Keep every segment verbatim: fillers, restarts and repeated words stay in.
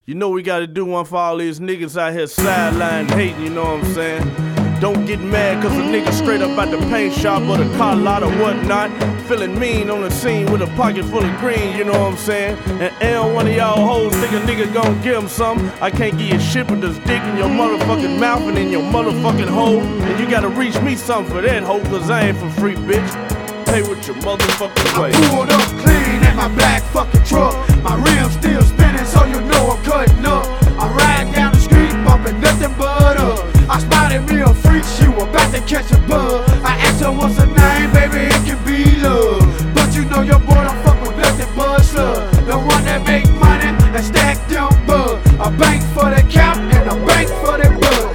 You know we gotta do one for all these niggas out here sideline hating, you know what I'm saying? Don't get mad cause a nigga straight up at the paint shop or the car lot or whatnot, feeling mean on the scene with a pocket full of green, you know what I'm saying? And L, one of y'all hoes think a nigga gon' give him some. I can't give you shit with this dick in your motherfucking mouth and in your motherfucking hole. And you gotta reach me something for that hoe, cause I ain't for free, bitch. Pay with your motherfucking way. I pulled up clean in my black fucking truck. My rims still spinning, so you know I'm cutting up. I ride down the street, bumping nothing but up. I spotted me a freak, she was about to catch a bug. I asked her what's her name, baby, it can be Love. But you know your boy don't fuck with nothing but slug. The one that make money and stack them bugs. A bank for the cap and a bank for the bug.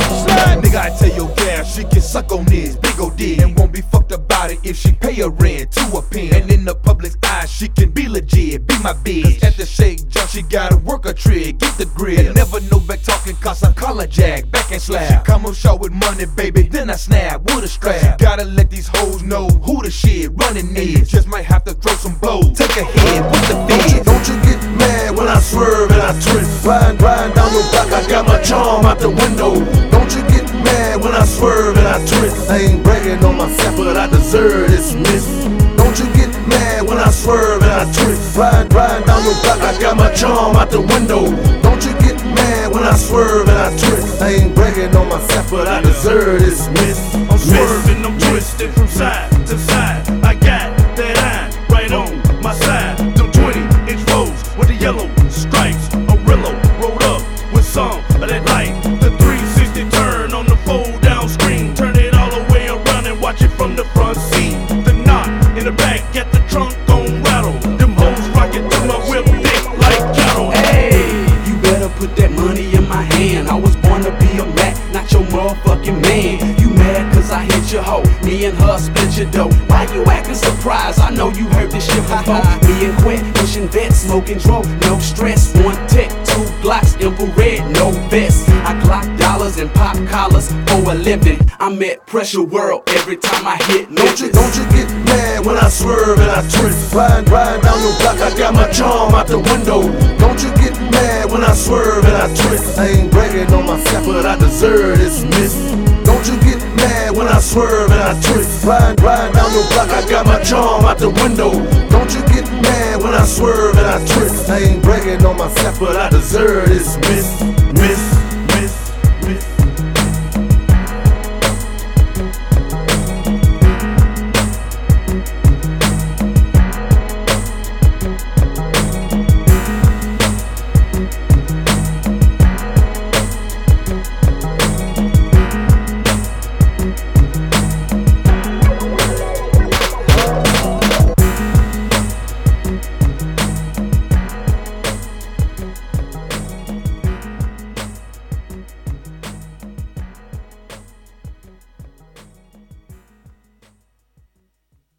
Uh, nigga, I tell your gal she can suck on this big ol' dick and won't be fucked about it if she pay her rent to a pen. And in the public's eyes, she can be legit, be my bitch. At the shake jump, she gotta work a trick, get the grid. And never know back talking, cause I call her jack, back and slap. She come on show with money, baby, then I snap with a strap. She gotta let these hoes know who the shit running is. Just might have to throw some blows, take a hit with the bitch. Don't you get mad when I swerve and I twist. Riding, riding down your block, I got my charm out the window. Don't you get mad when I swerve and I twist. I ain't bragging on myself, but I deserve this miss. Don't you get mad when I swerve and I twist. Riding, riding down your block, I got my charm out the window. Don't you get mad when I swerve and I twist. I ain't bragging on myself, but I deserve this miss. I'm swerving, I'm twisting from side to side. I got that iron right on my side. Them twenty inch rolls with the yellow stripes. A Rillo rolled up with some of that light. The three sixty turn on the fold down screen. Turn it all the way around and watch it from the front seat. The knock in the back, get the trunk gon' rattle. Them hoes rockin' through my whip thick like cattle. Hey, you better put that money in my hand. I was born to be a Mac, not your motherfucking man. You mad cause I hit your hoe, me and her split your dough. Why you acting surprised? I know you heard this shit before. Me and Quint pushing vets, smoking dro, no stress. One tech, two Glocks, infrared, no vest. I clock dollars and pop collars for a living. I'm at Pressure World every time I hit Don't you, don't you get mad when I swerve and I twist. Riding, riding down your block, I got my charm out the window. Don't you get mad when I swerve and I twist. I ain't bragging on myself, but I deserve this miss. Don't you get mad when I swerve and I twist. Riding, riding down your block, I got my charm out the window. Don't you get mad when I swerve and I twist. I ain't bragging on myself, but I deserve this miss, miss.